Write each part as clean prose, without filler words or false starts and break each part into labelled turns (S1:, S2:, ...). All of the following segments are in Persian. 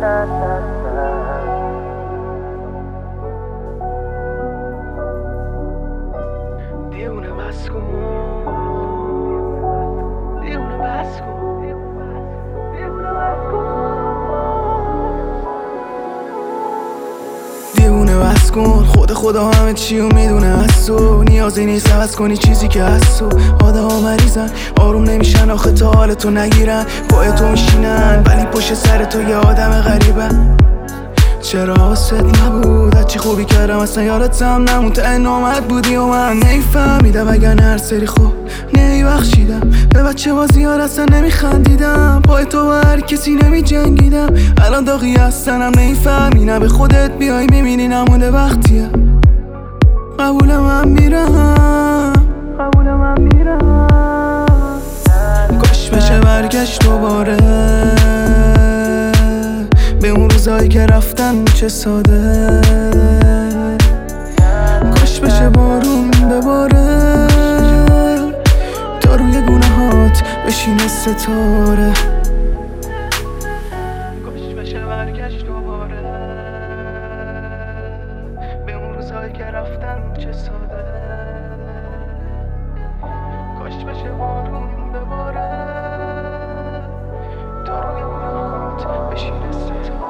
S1: دیونه بس کن، دیونه بس کن، دیونه بس کن، دیونه بس کن. خدا همه چیو میدونه از تو، نیازی نیست عوض کنی چیزی که از تو. آدم ها مریضن، آروم نمیشن آخه تا حالتو نگیرن. پای تو میشینن ولی پشت سر تو یه آدم غریبن. چرا حواست نبود؟ از چی خوبی کردم اصلا یادتم نمون. تا نامد بودی و من نیفهمیدم، اگر هر سری خوب نیبخشیدم. به بچه بازی ها اصلا نمیخندیدم، پای تو و هر کسی نمی جنگیدم. الان داغی هستنم نیفهمی، نه به خودت بیای میبینی نمونده وقتیه. قبول من میرم، قبول من میرم. کاش بشه برگشت دوباره به اون روزایی که رفتن چه ساده. کاش بشه بارون بباره تا روی گناهات بشینه ستاره. کاش بشه برگشت دوباره به اون روزایی که رفتن چه ساده. کاش بشه بارون بباره تا روی گناهات بشینه ستاره.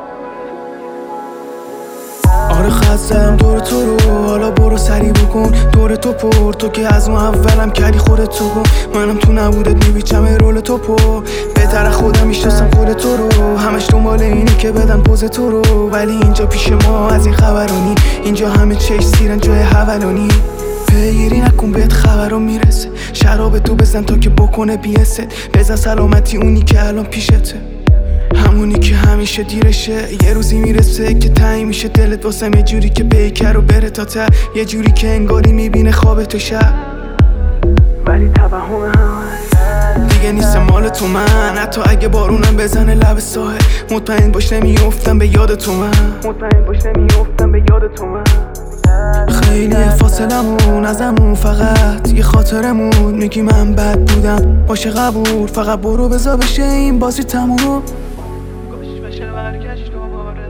S1: آره خستم دور تو رو، حالا برو سری بکن دور تو پر. تو که از اون اولم کردی خودت تو کن، منم تو نبودت میبیچم رول تو پر. بهتر خودم میشناسم خود تو رو، همش دنبال اینی که بدن پوز تو رو. ولی اینجا پیش ما از این خبرانی، اینجا همه چش سیرن جای حولانی. پیگیری نکن بهت خبرو میرسه، شراب تو بزن تا که بکنه بیست. بزن سلامتی اونی که الان پیشته، همونی که همیشه دیرشه. یه روزی میرسه که تعیین میشه دلت واسم، یه جوری که بیکر و بره تا ته، یه جوری که انگاری میبینه خواب تو شب. ولی توهم هم دیگه نیست مال تو من، حتی اگه بارونم بزنه لب ساحل. مطمئن باش نمیافتم به یاد تو من، مطمئن باش نمیافتم به یاد تو من. خیلی فاصلمون ازمون، فقط یه خاطرمون. میگی من بد بودم باشه قبول، فقط برو بذار بشه این بازی تموم. کاش بشه برگشت دوباره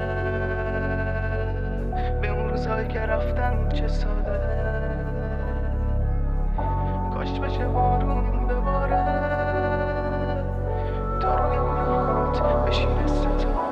S1: به اون روزایی که رفتن چه ساده. کاش بشه بارون بباره تا روی گناهات بشینه ستاره.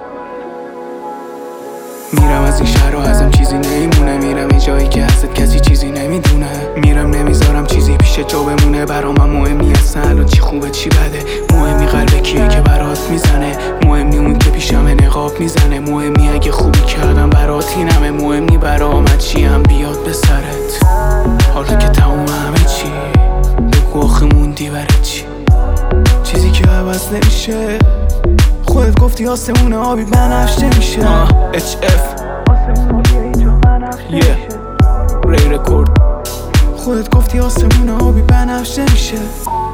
S1: میرم از این شهر و ازم چیزی نمیمونه، میرم این جایی که هست کسی چیزی نمیدونه. میرم نمیذارم چیزی پیش جا بمونه، برام مهم نی اصلا الان چی خوبه چی بده. مهم نی قلب کیه که برات میزنه، مهم نی اون که پیشم نقاب میزنه. مهم نی اگه خوبی کردم برات اینمه، مهم نی برام چی هم بیاد به سرت. حالا که تموم همه چی بگو آخه موندی برای چی؟ چیزی که عوض نمیشه، خودت گفتی آسمون آبی بنفش نمیشه. HF آسمون آبی اینجا بنفش نمیشه. ری رکورد خودت گفتی آسمون آبی بنفش نمیشه.